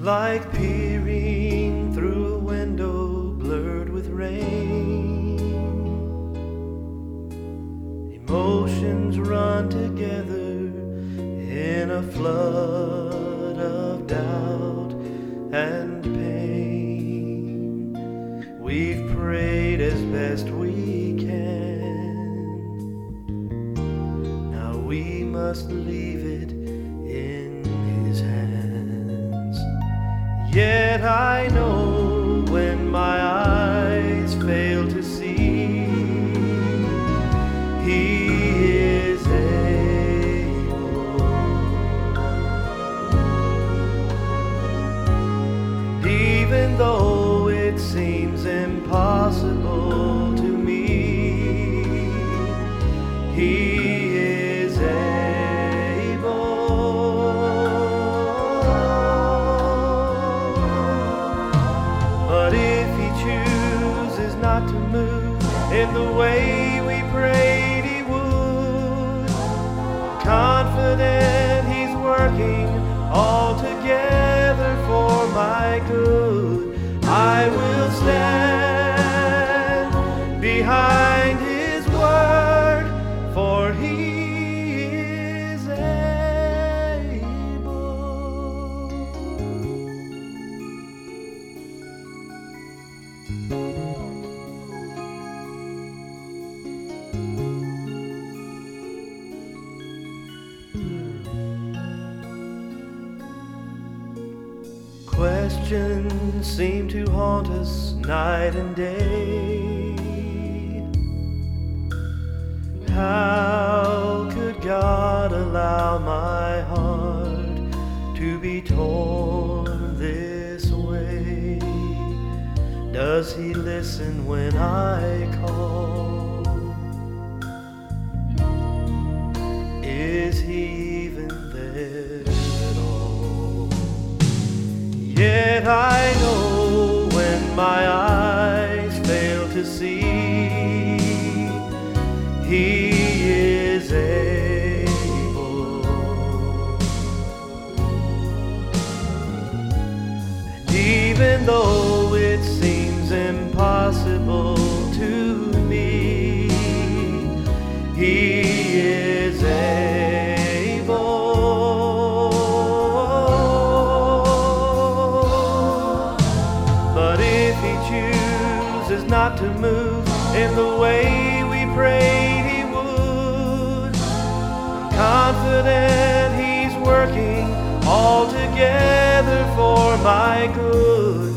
like peering through a window blurred with rain. Emotions run together in a flood of doubt and pain. We've prayed as best we can. Now we must leave it in His hands. Yet I know when my eyes fail to see, He is able. And even though it seems impossible to me, He is able. But if He chooses not to move in the way we prayed He would, confident He's working all together for my good. I will stand behind His word, for He is able. Questions seem to haunt us night and day. How could God allow my heart to be torn this way? Does He listen when I call? Is He even there at all? Yet I know when my eyes fail to see, He is able. And even though it seems impossible to me, He is able. But if He chooses not to move in the way we prayed He would, I'm confident He's working all together for my good.